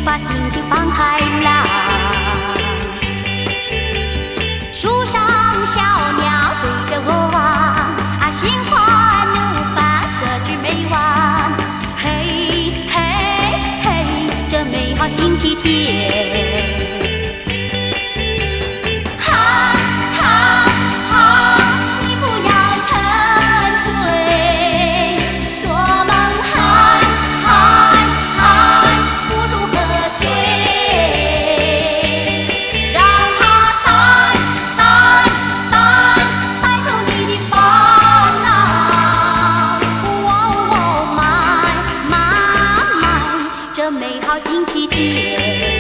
把心情放开朗。树上小鸟对着我望，啊，心花怒放，说句没完。嘿嘿嘿，这美好星期天。 这美好星期天，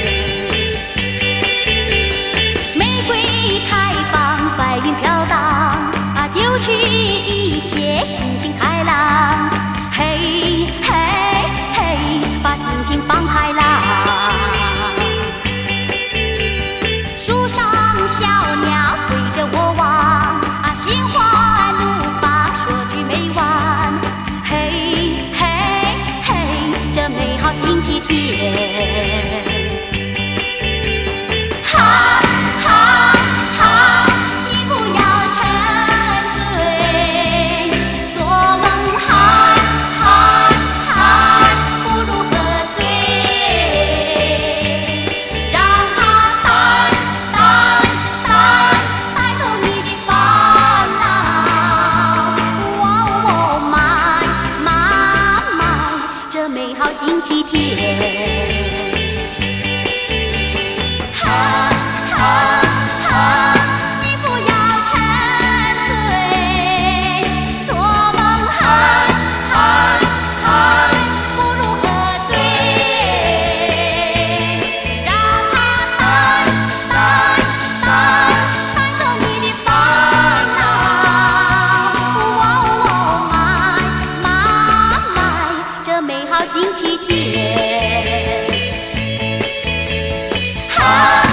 玫瑰开放，白云飘荡，啊，丢去一切，心情开朗。嘿嘿嘿，把心情放开朗。树上小鸟对着我望，啊，心花怒放，说句没完。嘿嘿嘿，这美好星期天。 美好星期天，哈哈哈！你不要沉醉，做梦嗨嗨嗨，不如喝醉，让它带走你的烦恼。这美好星期天。